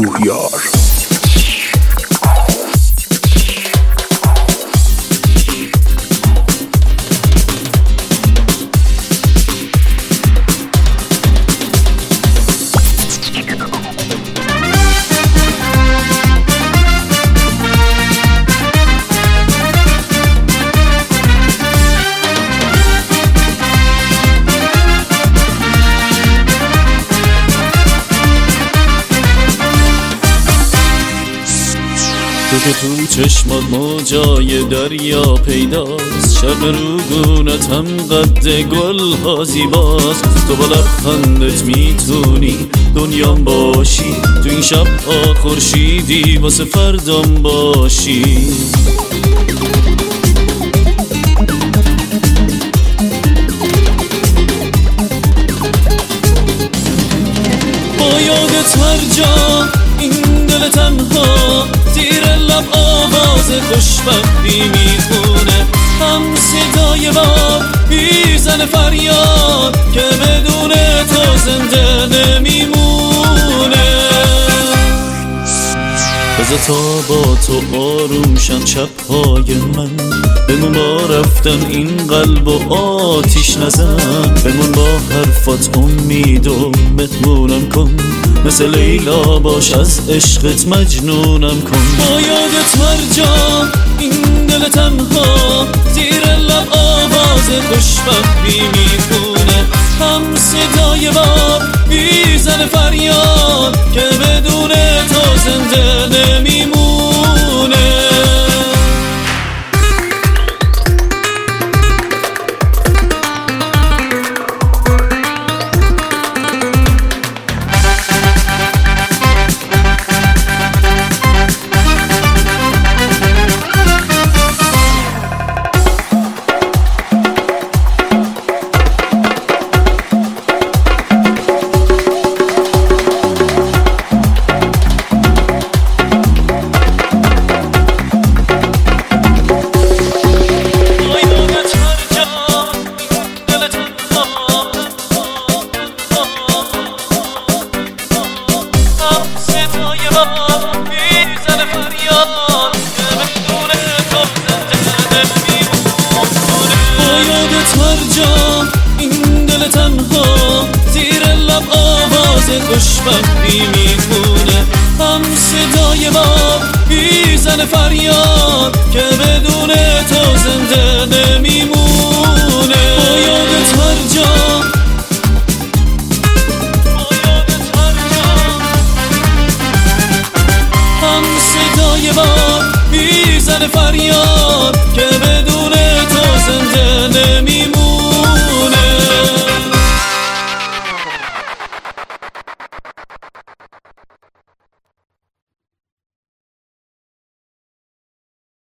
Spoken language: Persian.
کوهیار. تو که تو چشمات موجای دریا پیداست، شب روگونت هم قد گل ها زیباست. تو با لبخندت میتونی دنیام باشی، تو این شب ها خورشیدی واسه فردام باشی. با یادت هر جا این دل تنها زیر لب آواز خوشبختی میخونه، هم صدای باد میزنه فریاد که بدون تو زنده نمیمونه. بذار تا با تو آروم شن شبهای من، بمون با رفتن این قلب و آتیش نزن، بمون با حرفات امید و مهمونم کن، مثل لیلا باش از عشقت مجنونم کن. با یادت هر جا این دل تنها زیر لب آواز خوشبختی میخونه، هم صدای باد میزنه فریاد که بدون تو زنده نمیمونه. خوشبختی میخونه، هم صدای باد میزنه فریاد که بدون تو زنده نمیمونه. با یادت هر جا، هم صدای باد میزنه فریاد